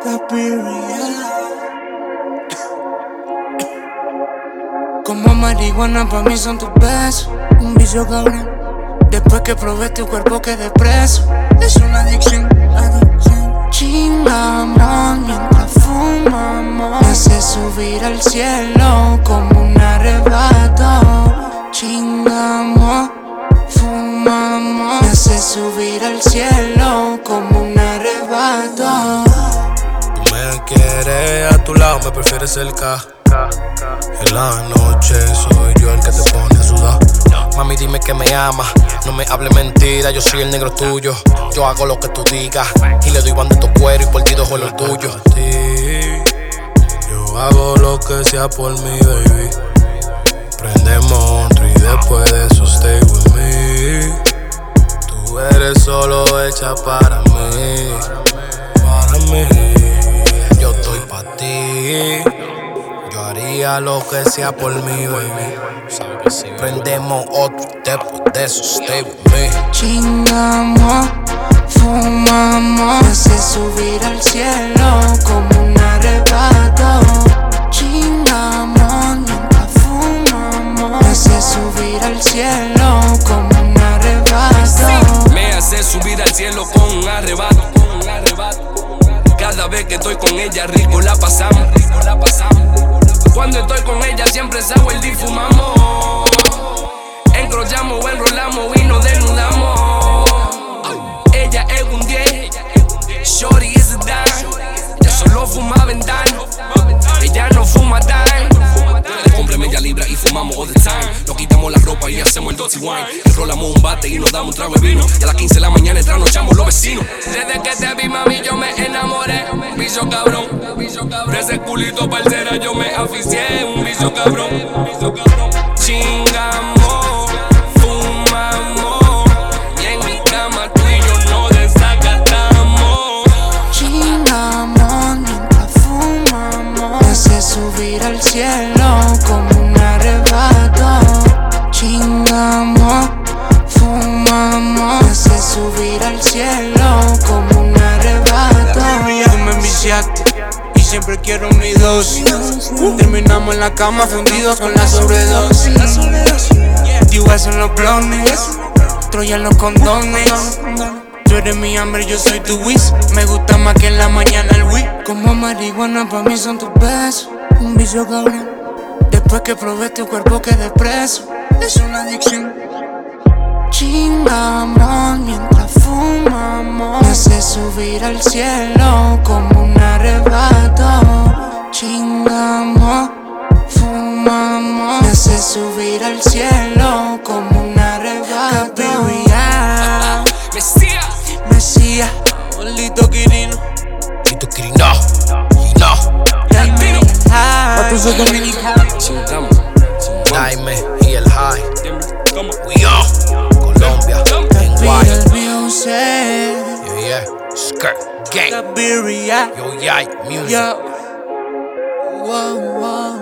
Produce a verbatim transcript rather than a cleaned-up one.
Capiria. Como marihuana pa' mí son tus besos, un vicio cabrón. Después que probé tu cuerpo quedé preso. Es una adicción, adicción. Chingamos mientras fumamos. Me hace subir al cielo como un arrebato. Chingamos, fumamos. Me hace subir al cielo como un arrebato. Tú me quieres a tu lado, me prefieres cerca. En la noche soy yo el que te pone a sudar. Mami, dime que me amas, no me hables mentira. Yo soy el negro tuyo, yo hago lo que tú digas. Y le doy banda a tu cuero y por ti dejo lo tuyo. Yo hago lo que sea por mi baby. Prendemos otro y después de eso stay with me. Tú eres solo hecha para mí, para mí. Yo estoy pa' ti. Yo haría lo que sea por mí, baby. Prendemos otro, después de eso stay with me. Chingamos, fumamos. Me hace subir al cielo como un arrebato. Chingamos mientras fumamos. Me hace subir al cielo como un arrebato. Me hace subir al cielo con un arrebato. Cada vez que estoy con ella rico la pasamos. Cuando estoy con ella siempre salgo el difumamos. Encrollamos o enrolamos y nos desnudamos. Ella es un diez, shorty is a dime. Ella solo fuma ventana, ella no fuma dime. Compré media libra y fumamos all the time. Nos quitamos la ropa y hacemos el dirty wine. Enrolamos un bate y nos damos un trago de vino. Y a las quince de la mañana trasnochamos los vecinos. Desde que te vi, mami, yo me enamoré. Un vicio cabrón, de ese culito parcera yo me aficié. Un vicio cabrón, chingamos, fumamos. Y en mi cama tú y yo nos desacatamos. Chingamos mientras fumamos. Me hace subir al cielo como un arrebato. Chingamos, fumamos. Me hace subir al cielo como un arrebato. Tú me enviciaste y siempre quiero mi dosis. Terminamos en la cama fundidos con la sobredosis. D S en los blones, Troya en los condones. Tú eres mi hambre, yo soy tu whiz. Me gusta más que en la mañana el weed. Como marihuana pa' mí son tus besos, un vicio cabrón. Después que probé tu cuerpo quedé preso. Es una adicción. Chingamos mientras fumamos. Me hace subir al cielo como un arrebato. Chingamos, fumamos. Me hace subir al cielo como un arrebato. Capiria, Mesías, Mesías, Lito Quirino, Lito Quirino, no. Latino, Patricio Dominicano. chingamos, Jaime y el high. como We are Colombia, N Y. Real music. Yeah, yeah. Skirt gang. Capiria, Yo, yay, music. yo. Wow, wow.